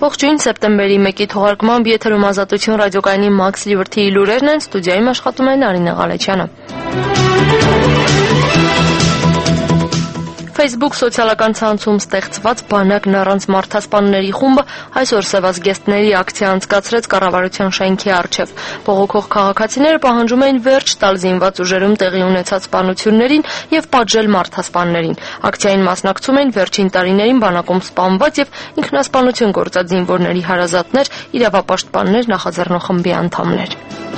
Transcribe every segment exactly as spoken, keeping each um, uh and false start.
Ողջույն, սեպտեմբերի մեկի թողարկմամբ եթերում Ազատություն ռադիոկայանի Max Liberty-ի լուրերն են, ստուդիայում աշխատում է Նարինե Ղալեչյանը։ Facebook սոցիալական ցանցում ստեղծված բանակն առանց մարդասպանների խումբը այսօր սևազգեստների ակցիա անցկացրեց կառավարության շենքի առջև։ Բողոքող քաղաքացիները պահանջում էին վերջ տալ զինված ուժերում տեղի ունեցած սպանություններին եւ պատժել մարդասպաններին։ Ակցիային մասնակցում էին վերջին տարիներին բանակում սպանված եւ ինքնասպանություն գործած զինվորների հարազատներ, իրավապաշտպաններ, նախաձեռնող խմբի անդամներ։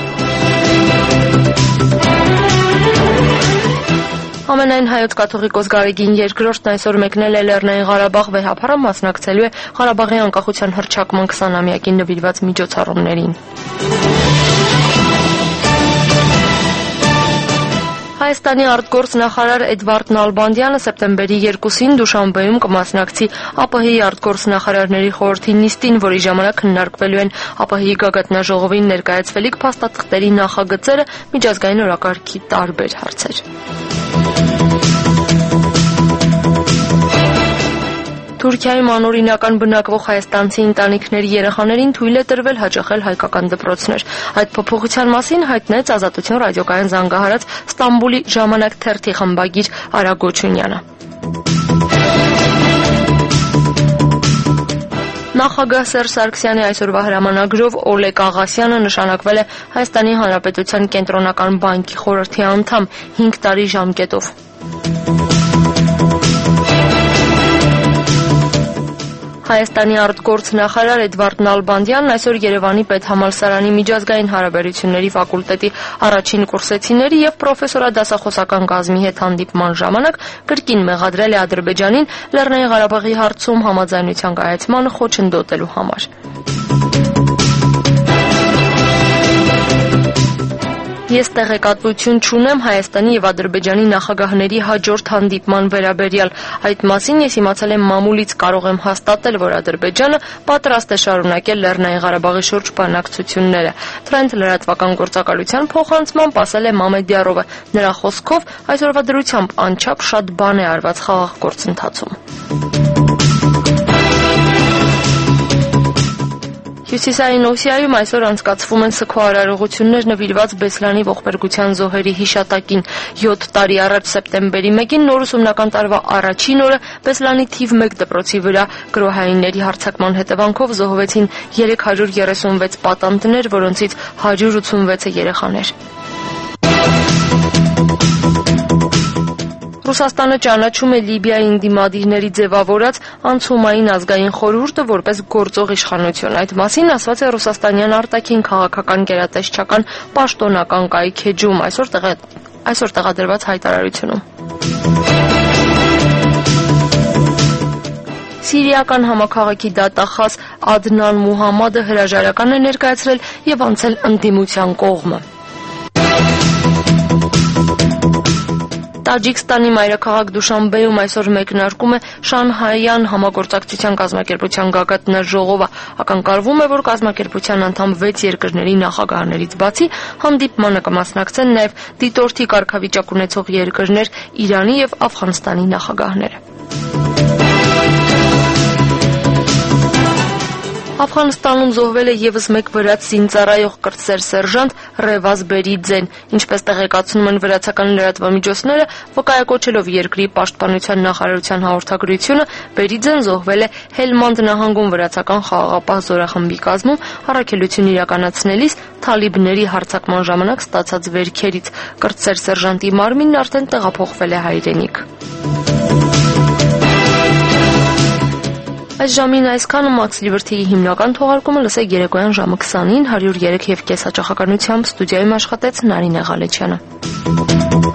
Ամենայն հայոց կաթողիկոս Գարեգին երկրորդն այսօր մեկնել է Լեռնային Ղարաբաղ վեհափառը, մասնակցելու է Ղարաբաղի անկախության հռչակման քսանամյակին նվիրված միջոցառումներին։ Հայաստանի արտգործ նախարար Էդվարդ Նալբանդյանը սեպտեմբերի երկուսին Դուշանբեում կմասնակցի ԱՊՀ-ի արտգործ նախարարների խորհրդի նիստին, որի ժամանակ քննարկվելու են ԱՊՀ-ի գագաթնաժողովին ներկայացվելիք փաստաթղթերի նախագծերը, միջազգային օրակարգի տարբեր հարցեր։ Թուրքիայում անօրինական բնակվող հայաստանցի ընտանիքների երեխաներին թույլ է տրվել հաճախել հայկական դպրոցներ։ Այդ փոփոխության մասին հայտնեց Ազատություն ռադիոկայան զանգահարած Ստամբուլի ժամանակ թերթի խմբագիր Արա Գոչունյանը։ Նախագահ Սերժ Սարգսյանի այսօրվա հրամանագրով Օլեգ Աղասյանը նշանակվել է Հայաստանի Հանրապետության կենտրոնական բանկի խորհրդի անդամ հինգ տարի ժամկետով։ Հայաստանի արտգործ նախարար Էդվարդ Նալբանդյանն այսօր Երևանի պետհամալսարանի միջազգային հարաբերությունների ֆակուլտետի առաջին կուրսեցիների եւ պրոֆեսորադասախոսական կազմի հետ հանդիպման ժամանակ կրկին մեղադրել է Ադրբեջանին Լեռնային Ղարաբաղի հարցում համաձայնության կայացմանը խոչընդոտելու համար։ Ես տեղեկատվություն չունեմ Հայաստանի եւ Ադրբեջանի նախագահների հաջորդ հանդիպման վերաբերյալ։ Այդ մասին ես իմացել եմ մամուլից, կարող եմ հաստատել, որ Ադրբեջանը պատրաստ է շարունակել Լեռնային Ղարաբաղի շուրջ բանակցությունները։ Թրենդ լրատվական գործակալության փոխանցմամբ ասել է Մամեդյարովը։ Նրա խոսքով այսօրվա դրությամբ անչափ շատ բան է արված խաղաղ գործընթացում։ Հյուսիսային Օսիայում այսօր անցկացվում են սգո-արարողություններ նվիրված Բեսլանի ողբերգության զոհերի հիշատակին։ յոթ տարի առաջ սեպտեմբերի մեկին նոր ուսումնական տարվա առաջին օրը Բեսլանի թիվ մեկ դպրոցի վրա գրոհայինների հարձակման հետևանքով զոհվեցին երեք հարյուր երեսունվեց պատանտներ, որոնցից հարյուր ութսունվեցը երեխաներ։ Ռուսաստանը ճանաչում է Լիբիայի ընդդիմադիրների ձևավորած անցումային ազգային խորհուրդը որպես գործող իշխանություն։ Այդ մասին ասված է ռուսաստանյան արտաքին քաղաքական գերատեսչական պաշտոնական կայքեջում այսօր տեղ այսօր տեղադրված հայտարարությունում։ Սիրիական համակարգի դատախազ Ադնան Մուհամմադը հրաժարական է ներկայացրել եւ անցել ընդդիմության կողմը։ Տաջիկստանի մայրաքաղաք Դուշանբեում այսօր մեկնարկում է Շանհայյան համագործակցության կազմակերպության գագաթնաժողովը։ Ակնկալվում է, որ կազմակերպության անդամ վեց երկրների նախագահներից բացի հանդիպմանը կմասնակցեն նաև դիտորդի կարգավիճակ ունեցող երկրներ Իրանի եւ Աֆղանստանի նախագահները։ Աֆղանստանում զոհվել է եւս մեկ վրաց զինծառայող կրտսեր սերժանտ Ռևազ Բերիձեն, ինչպես տեղեկացնում են վրացական լրատվամիջոցները, վկայակոչելով երկրի պաշտպանության նախարարության հաղորդագրությունը, Բերիձեն զոհվել է Հելմանդ նահանգում վրացական խաղաղապահ զորախմբի կազմում առաքելություն իրականացնելիս թալիբների հարձակման ժամանակ ստացած վերքերից։ Կրտսեր սերժանտի մարմինն արդեն տեղափոխվել է հայրենիք։ Այս ժամին այսքանը Max Liberty-ի հիմնական թողարկումը լսեք երեկոյան ժամը քսանին հարյուր երեք եւ կես հաճախականությամբ ստուդիայում աշխատեց Նարինե Ղալեչյանը։